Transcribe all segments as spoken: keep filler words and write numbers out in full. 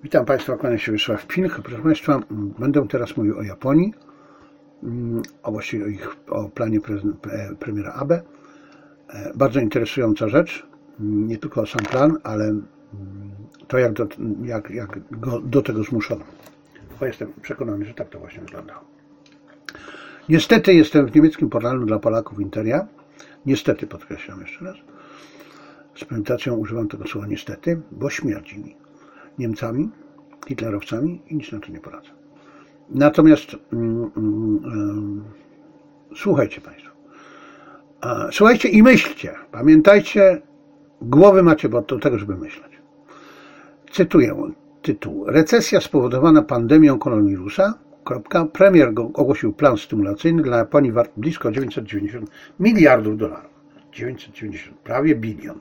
Witam Państwa, kłaniam się Wiesław Pilch. Proszę Państwa, będę teraz mówił o Japonii, a właściwie o, ich, o planie premiera Abe. Bardzo interesująca rzecz, nie tylko sam plan, ale to, jak, do, jak, jak go do tego zmuszono. Bo jestem przekonany, że tak to właśnie wyglądało. Niestety jestem w niemieckim portalu dla Polaków Interia. Niestety, podkreślam jeszcze raz. Z premedytacją używam tego słowa niestety, bo śmierdzi mi Niemcami, hitlerowcami i nic na to nie poradzę. Natomiast mm, mm, słuchajcie Państwo. A, słuchajcie i myślcie. Pamiętajcie, głowy macie do tego, żeby myśleć. Cytuję tytuł. Recesja spowodowana pandemią koronawirusa. Kropka. Premier ogłosił plan stymulacyjny dla Japonii wart blisko dziewięćset dziewięćdziesiąt miliardów dolarów. dziewięćset dziewięćdziesiąt, prawie bilion.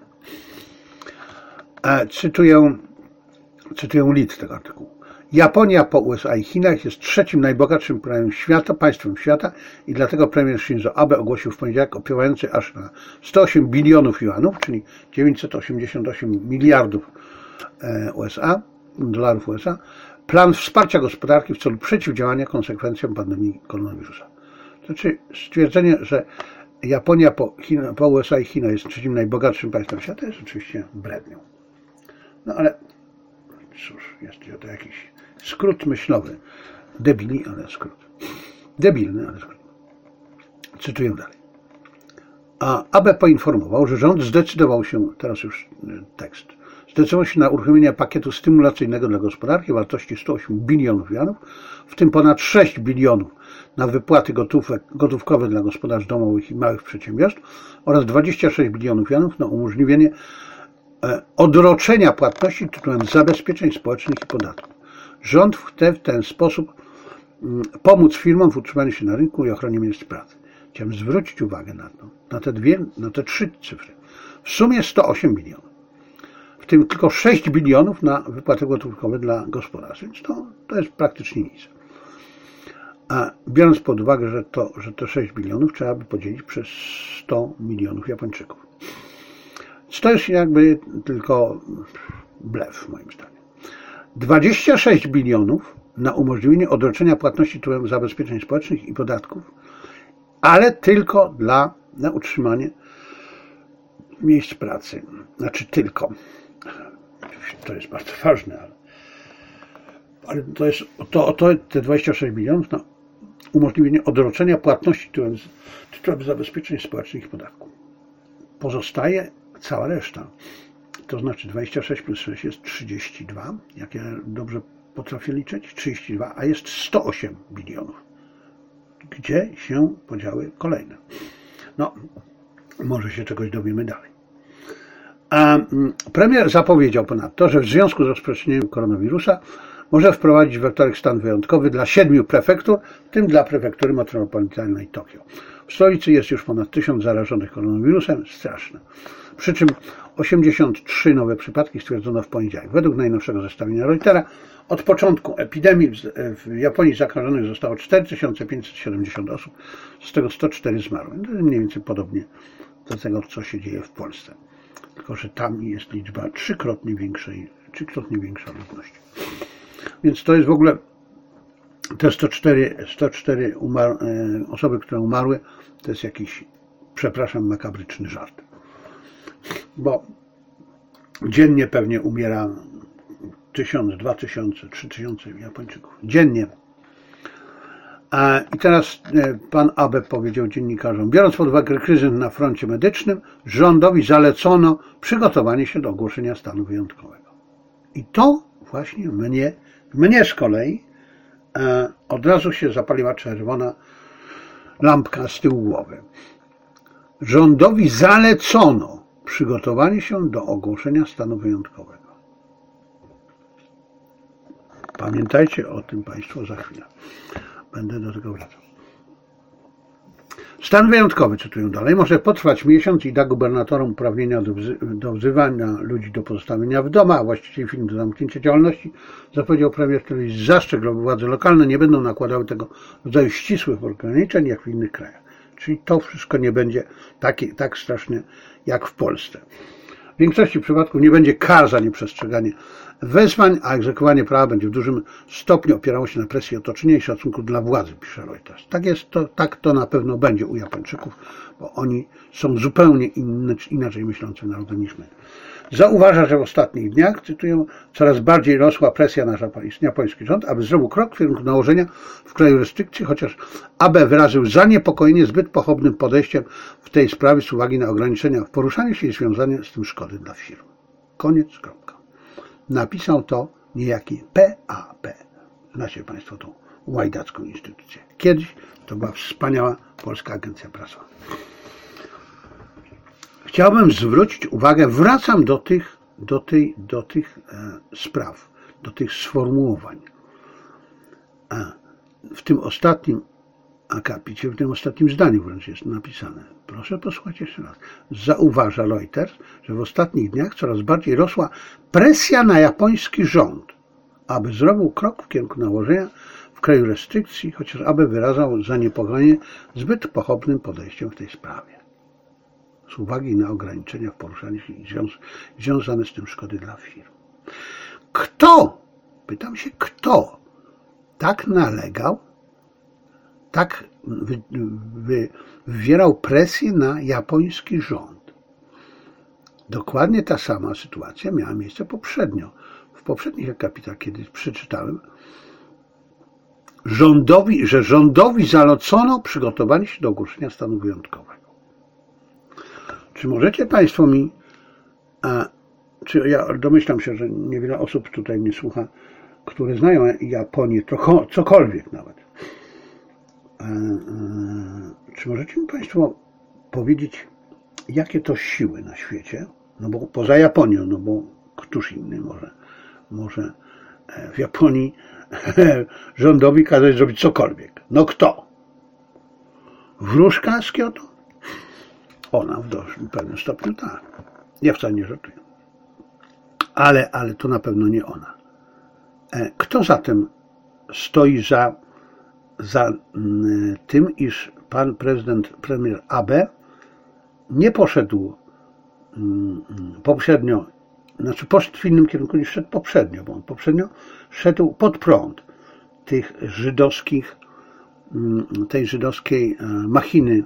A, cytuję Cytuję lid tego artykułu. Japonia po U S A i Chinach jest trzecim najbogatszym krajem świata, państwem świata i dlatego premier Shinzo Abe ogłosił w poniedziałek opiewający aż na sto osiem bilionów juanów, czyli dziewięćset osiemdziesiąt osiem miliardów U S A, dolarów U S A, plan wsparcia gospodarki w celu przeciwdziałania konsekwencjom pandemii koronawirusa. To znaczy stwierdzenie, że Japonia po, China, po U S A i China jest trzecim najbogatszym państwem świata jest oczywiście brednią. No ale cóż, jest to jakiś skrót myślowy. Debili, ale skrót. Debilny, ale skrót. Cytuję dalej. A Abe poinformował, że rząd zdecydował się, teraz już tekst, zdecydował się na uruchomienie pakietu stymulacyjnego dla gospodarki o wartości sto osiem bilionów juanów, w tym ponad sześć bilionów na wypłaty gotówek, gotówkowe dla gospodarstw domowych i małych przedsiębiorstw oraz dwadzieścia sześć bilionów juanów na umożliwienie odroczenia płatności tytułem zabezpieczeń społecznych i podatków. Rząd chce w ten sposób pomóc firmom w utrzymaniu się na rynku i ochronie miejsc pracy. Chciałem zwrócić uwagę na to, na te dwie, na te trzy cyfry. W sumie sto osiem bilionów. W tym tylko sześć bilionów na wypłaty gotówkowe dla gospodarstw, więc to, to jest praktycznie nic. A biorąc pod uwagę, że to, że to sześć bilionów trzeba by podzielić przez sto milionów Japończyków. To jest jakby tylko blef, moim zdaniem. dwadzieścia sześć bilionów na umożliwienie odroczenia płatności tytułem zabezpieczeń społecznych i podatków, ale tylko dla, na utrzymanie miejsc pracy. Znaczy tylko. To jest bardzo ważne, ale, ale to jest to, to, te dwadzieścia sześć bilionów na umożliwienie odroczenia płatności tytułem, tytułem zabezpieczeń społecznych i podatków. Pozostaje cała reszta, to znaczy dwadzieścia sześć plus sześć jest trzydzieści dwa, jak ja dobrze potrafię liczyć, trzydzieści dwa, a jest sto osiem bilionów. Gdzie się podziały kolejne? No, może się czegoś dowiemy dalej. A premier zapowiedział ponadto, że w związku z rozprzestrzenieniem koronawirusa może wprowadzić we wtorek stan wyjątkowy dla siedmiu prefektur, w tym dla prefektury metropolitalnej Tokio. W stolicy jest już ponad tysiąc zarażonych koronawirusem, straszne. Przy czym osiemdziesiąt trzy nowe przypadki stwierdzono w poniedziałek. Według najnowszego zestawienia Reutera od początku epidemii w Japonii zakażonych zostało cztery tysiące pięćset siedemdziesiąt osób, z tego sto cztery zmarły. To jest mniej więcej podobnie do tego, co się dzieje w Polsce. Tylko że tam jest liczba trzykrotnie większej, trzykrotnie większa ludności. Więc to jest w ogóle te sto cztery, sto cztery umar, osoby, które umarły, to jest jakiś, przepraszam, makabryczny żart. Bo dziennie pewnie umiera tysiąc, dwa tysiące, trzy tysiące Japończyków. Dziennie. I teraz pan Abe powiedział dziennikarzom, biorąc pod uwagę kryzys na froncie medycznym, rządowi zalecono przygotowanie się do ogłoszenia stanu wyjątkowego. I to właśnie mnie, mnie z kolei od razu się zapaliła czerwona lampka z tyłu głowy. Rządowi zalecono przygotowanie się do ogłoszenia stanu wyjątkowego. Pamiętajcie o tym Państwo za chwilę. Będę do tego wracał. Stan wyjątkowy, cytuję dalej, może potrwać miesiąc i da gubernatorom uprawnienia do, wzy do wzywania ludzi do pozostawienia w domach, a właściwie film do zamknięcia działalności. Zapowiedział premier telewizji, zastrzegł, że władze lokalne nie będą nakładały tego rodzaju ścisłych ograniczeń jak w innych krajach. Czyli to wszystko nie będzie takie, tak straszne jak w Polsce. W większości przypadków nie będzie kar za nieprzestrzeganie wezwań, a egzekwowanie prawa będzie w dużym stopniu opierało się na presji otoczenia i szacunku dla władzy, pisze Reuters. Tak jest to, tak to na pewno będzie u Japończyków, bo oni są zupełnie inny, inaczej myślącym narodem niż my. Zauważa, że w ostatnich dniach, cytuję, coraz bardziej rosła presja na japoński rząd, aby zrobił krok w kierunku nałożenia w kraju restrykcji, chociaż Abe wyraził zaniepokojenie zbyt pochopnym podejściem w tej sprawie z uwagi na ograniczenia w poruszaniu się i związane z tym szkody dla firm. Koniec, kropka. Napisał to niejaki P A P. Znacie Państwo tą łajdacką instytucję. Kiedyś to była wspaniała polska agencja prasowa. Chciałbym zwrócić uwagę, wracam do tych, do tej, do tych e, spraw, do tych sformułowań. E, w tym ostatnim akapicie, w tym ostatnim zdaniu wręcz jest napisane. Proszę posłuchać jeszcze raz. Zauważa Reuters, że w ostatnich dniach coraz bardziej rosła presja na japoński rząd, aby zrobił krok w kierunku nałożenia w kraju restrykcji, chociaż aby wyrażał zaniepokojenie zbyt pochopnym podejściem w tej sprawie. Z uwagi na ograniczenia w poruszaniu się i związane z tym szkody dla firm. Kto, pytam się, kto tak nalegał, tak wy, wy, wywierał presję na japoński rząd? Dokładnie ta sama sytuacja miała miejsce poprzednio. W poprzednich akapitach, kiedy przeczytałem, rządowi, że rządowi zalecono przygotowanie się do ogłoszenia stanu wyjątkowego. Czy możecie Państwo mi, a, czy ja domyślam się, że niewiele osób tutaj mnie słucha, które znają Japonię, trochę, cokolwiek nawet. A, a, czy możecie mi Państwo powiedzieć, jakie to siły na świecie, no bo poza Japonią, no bo któż inny może, może w Japonii rządowi kazać zrobić cokolwiek. No kto? Wróżka z Kioto? Ona w dość pewnym stopniu tak. Ja wcale nie żartuję. Ale, ale to na pewno nie ona. Kto zatem stoi za, za tym, iż pan prezydent, premier Abe nie poszedł poprzednio, znaczy poszedł w innym kierunku niż szedł poprzednio, bo on poprzednio szedł pod prąd tych żydowskich, tej żydowskiej machiny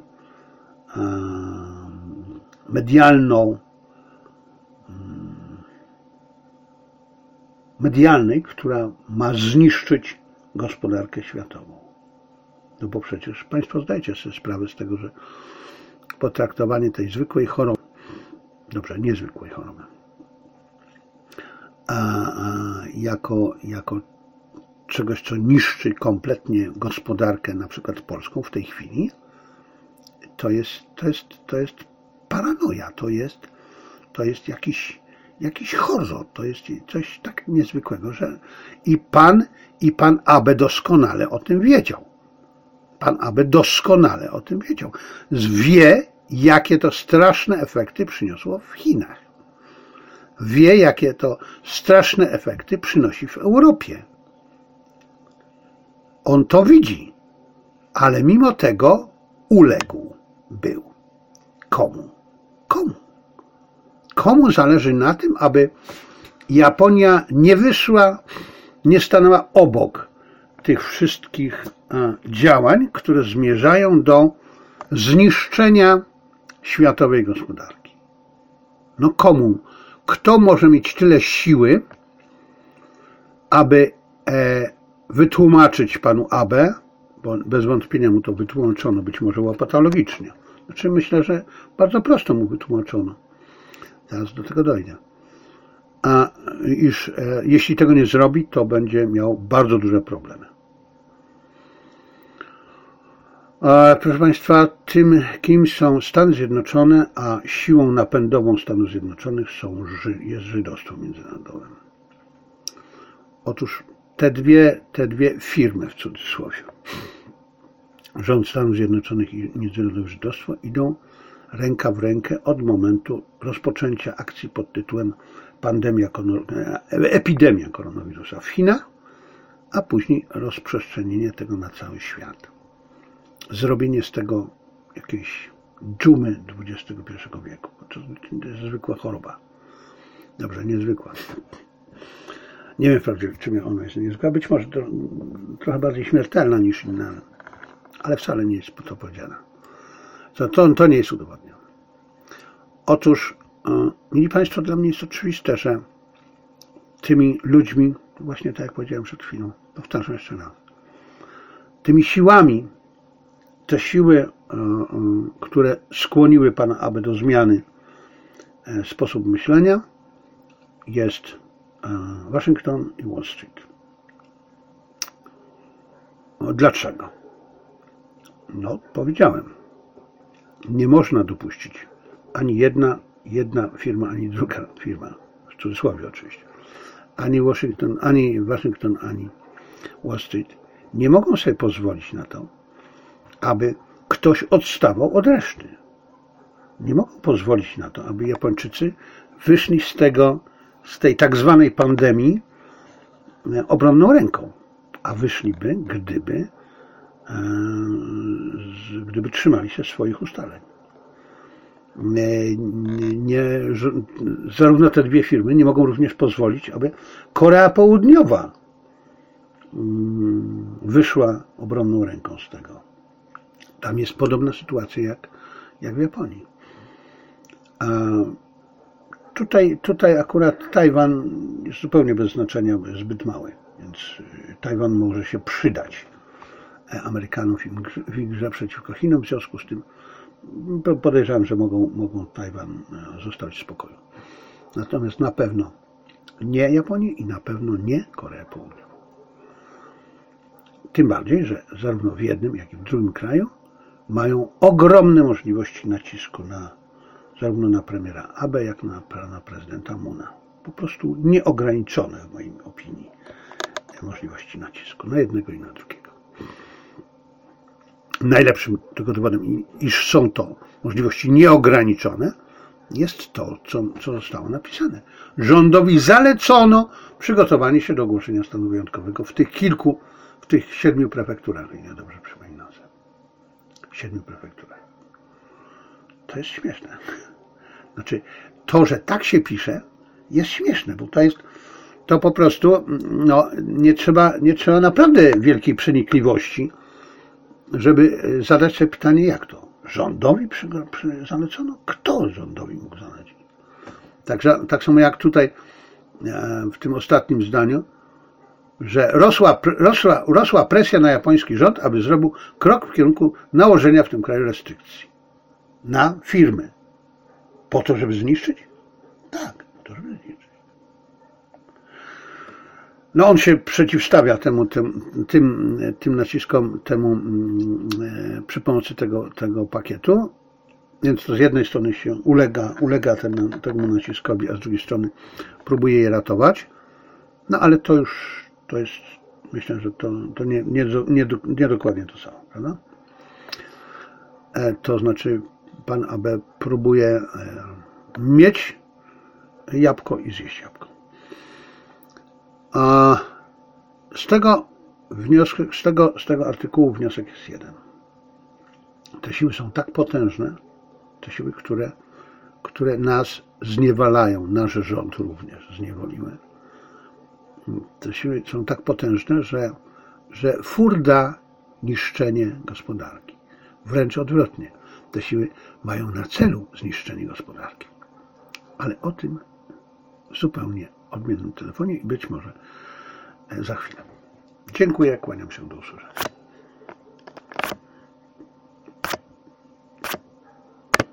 medialną, medialnej, która ma zniszczyć gospodarkę światową. No bo przecież Państwo zdajcie sobie sprawę z tego, że potraktowanie tej zwykłej choroby, dobrze, niezwykłej choroby, a, a jako, jako czegoś, co niszczy kompletnie gospodarkę, na przykład polską w tej chwili, to jest, to jest, to jest paranoja, to jest, to jest jakiś, jakiś horror, to jest coś tak niezwykłego, że i pan, i pan Abe doskonale o tym wiedział. Pan Abe doskonale o tym wiedział. Wie, jakie to straszne efekty przyniosło w Chinach. Wie, jakie to straszne efekty przynosi w Europie. On to widzi, ale mimo tego uległ był. Komu? Komu? Komu zależy na tym, aby Japonia nie wyszła, nie stanęła obok tych wszystkich działań, które zmierzają do zniszczenia światowej gospodarki? No komu? Kto może mieć tyle siły, aby wytłumaczyć panu Abe, bo bez wątpienia mu to wytłumaczono, być może łopatologicznie. Znaczy myślę, że bardzo prosto mu wytłumaczono. Zaraz do tego dojdę. A iż e, jeśli tego nie zrobi, to będzie miał bardzo duże problemy. A, proszę Państwa, tym, kim są Stany Zjednoczone, a siłą napędową Stanów Zjednoczonych są, jest żydostwo międzynarodowe. Otóż te dwie, te dwie firmy, w cudzysłowie, rząd Stanów Zjednoczonych i międzynarodowe żydostwo, idą ręka w rękę od momentu rozpoczęcia akcji pod tytułem pandemia, epidemia koronawirusa w Chinach, a później rozprzestrzenienie tego na cały świat. Zrobienie z tego jakiejś dżumy dwudziestego pierwszego wieku. To jest zwykła choroba. Dobrze, niezwykła. Nie wiem wprawdzie, czym ona jest niezwykła. Być może to, trochę bardziej śmiertelna niż inna, ale wcale nie jest to powiedziane. To, to, to nie jest udowodnione. Otóż, e, mili Państwo, dla mnie jest oczywiste, że tymi ludźmi, właśnie tak jak powiedziałem przed chwilą, powtarzam jeszcze raz, tymi siłami, te siły, e, e, które skłoniły pana Abę do zmiany e, sposobu myślenia, jest e, Waszyngton i Wall Street. No, dlaczego? No, powiedziałem, nie można dopuścić ani jedna, jedna firma, ani druga firma, w cudzysłowie oczywiście, ani Washington, ani Waszyngton, ani Wall Street nie mogą sobie pozwolić na to, aby ktoś odstawał od reszty. Nie mogą pozwolić na to, aby Japończycy wyszli z tego, z tej tak zwanej pandemii obronną ręką, a wyszliby, gdyby, gdyby trzymali się swoich ustaleń. Nie, nie, zarówno te dwie firmy nie mogą również pozwolić, aby Korea Południowa wyszła obronną ręką z tego. Tam jest podobna sytuacja jak, jak w Japonii. A tutaj, tutaj akurat Tajwan jest zupełnie bez znaczenia, bo jest zbyt mały, więc Tajwan może się przydać Amerykanów w ich grze przeciwko Chinom, w związku z tym podejrzewam, że mogą, mogą Tajwan zostawić w spokoju. Natomiast na pewno nie Japonii i na pewno nie Korea Południowa. Tym bardziej, że zarówno w jednym, jak i w drugim kraju mają ogromne możliwości nacisku na, zarówno na premiera Abe, jak na pana prezydenta Moona. Po prostu nieograniczone w mojej opinii możliwości nacisku na jednego i na drugiego. Najlepszym tego dowodem, iż są to możliwości nieograniczone, jest to, co, co zostało napisane. Rządowi zalecono przygotowanie się do ogłoszenia stanu wyjątkowego w tych kilku, w tych siedmiu prefekturach, jeśli dobrze przypominam. Siedmiu prefekturach. To jest śmieszne. Znaczy, to, że tak się pisze, jest śmieszne, bo to jest, to po prostu, no, nie trzeba, nie trzeba naprawdę wielkiej przenikliwości, żeby zadać sobie pytanie, jak to? Rządowi przy, przy, zalecono? Kto rządowi mógł zalecić? Także, tak samo jak tutaj w tym ostatnim zdaniu, że rosła, rosła, rosła presja na japoński rząd, aby zrobił krok w kierunku nałożenia w tym kraju restrykcji na firmy. Po to, żeby zniszczyć? Tak, po to, żeby zniszczyć. No on się przeciwstawia temu, tym, tym, tym naciskom, temu przy pomocy tego, tego pakietu, więc to z jednej strony się ulega, ulega temu, temu naciskowi, a z drugiej strony próbuje je ratować, no ale to już, to jest, myślę, że to, to nie, nie, nie, nie dokładnie to samo, prawda? To znaczy pan Abe próbuje mieć jabłko i zjeść jabłko. A z tego wniosku, z tego, z tego artykułu wniosek jest jeden. Te siły są tak potężne, te siły, które, które nas zniewalają, nasz rząd również zniewoliły. Te siły są tak potężne, że, że furda niszczenie gospodarki. Wręcz odwrotnie. Te siły mają na celu zniszczenie gospodarki. Ale o tym w zupełnie odmiennym telefonie i być może za chwilę. Dziękuję, kłaniam się, do usłyszenia.